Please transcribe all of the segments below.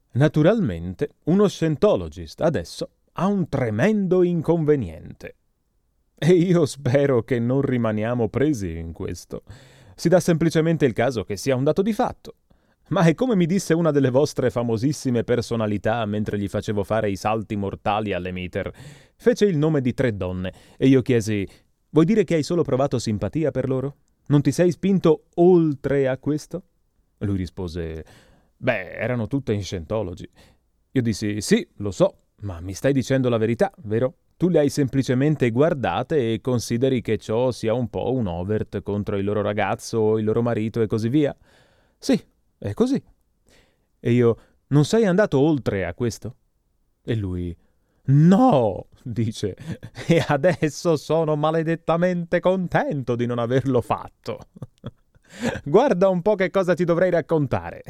Naturalmente, uno Scientologist adesso ha un tremendo inconveniente. E io spero che non rimaniamo presi in questo. Si dà semplicemente il caso che sia un dato di fatto. Ma è come mi disse una delle vostre famosissime personalità mentre gli facevo fare i salti mortali all'Emeter. Fece il nome di 3 donne e io chiesi: vuoi dire che hai solo provato simpatia per loro? Non ti sei spinto oltre a questo? Lui rispose: beh, erano tutte in Scientology. Io dissi: sì, lo so, ma mi stai dicendo la verità, vero? Tu le hai semplicemente guardate e consideri che ciò sia un po' un overt contro il loro ragazzo o il loro marito e così via? Sì, è così. E io: non sei andato oltre a questo? E lui: no, dice, e adesso sono maledettamente contento di non averlo fatto. Guarda un po' che cosa ti dovrei raccontare.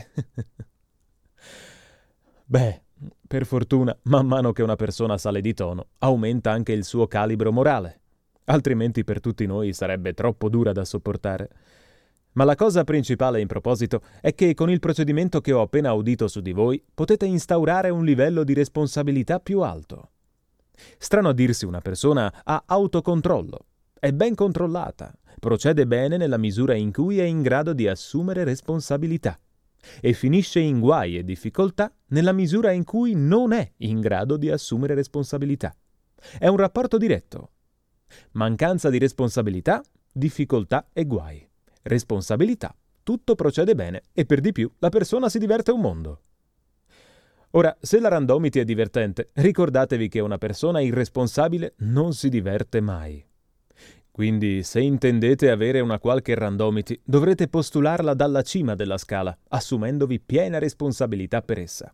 Beh, per fortuna, man mano che una persona sale di tono, aumenta anche il suo calibro morale. Altrimenti per tutti noi sarebbe troppo dura da sopportare. Ma la cosa principale in proposito è che con il procedimento che ho appena udito su di voi potete instaurare un livello di responsabilità più alto. Strano a dirsi, una persona ha autocontrollo, è ben controllata, procede bene nella misura in cui è in grado di assumere responsabilità e finisce in guai e difficoltà nella misura in cui non è in grado di assumere responsabilità. È un rapporto diretto. Mancanza di responsabilità, difficoltà e guai. Responsabilità, tutto procede bene e per di più la persona si diverte un mondo. Ora, se la randomity è divertente, ricordatevi che una persona irresponsabile non si diverte mai. Quindi, se intendete avere una qualche randomity, dovrete postularla dalla cima della scala, assumendovi piena responsabilità per essa.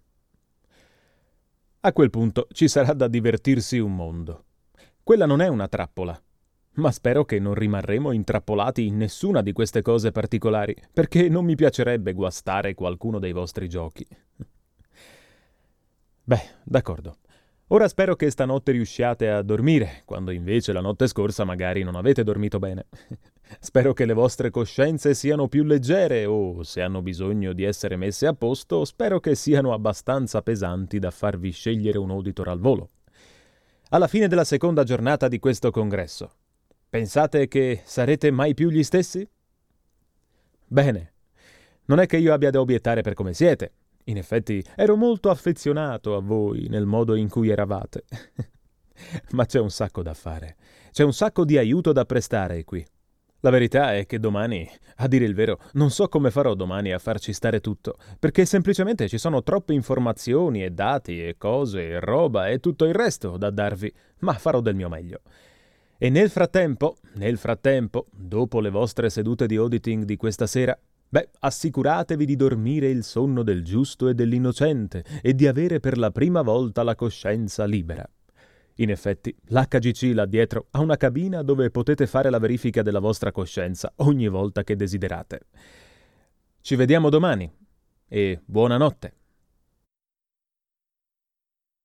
A quel punto ci sarà da divertirsi un mondo. Quella non è una trappola, ma spero che non rimarremo intrappolati in nessuna di queste cose particolari, perché non mi piacerebbe guastare qualcuno dei vostri giochi. Beh, d'accordo. Ora spero che stanotte riusciate a dormire, quando invece la notte scorsa magari non avete dormito bene. Spero che le vostre coscienze siano più leggere o, se hanno bisogno di essere messe a posto, spero che siano abbastanza pesanti da farvi scegliere un auditor al volo. Alla fine della seconda giornata di questo congresso, pensate che sarete mai più gli stessi? Bene, non è che io abbia da obiettare per come siete. In effetti ero molto affezionato a voi nel modo in cui eravate. Ma c'è un sacco da fare. C'è un sacco di aiuto da prestare qui. La verità è che domani, a dire il vero, non so come farò domani a farci stare tutto, perché semplicemente ci sono troppe informazioni e dati e cose e roba e tutto il resto da darvi, ma farò del mio meglio. E nel frattempo, dopo le vostre sedute di auditing di questa sera, assicuratevi di dormire il sonno del giusto e dell'innocente e di avere per la prima volta la coscienza libera. In effetti, l'HGC là dietro ha una cabina dove potete fare la verifica della vostra coscienza ogni volta che desiderate. Ci vediamo domani e buonanotte.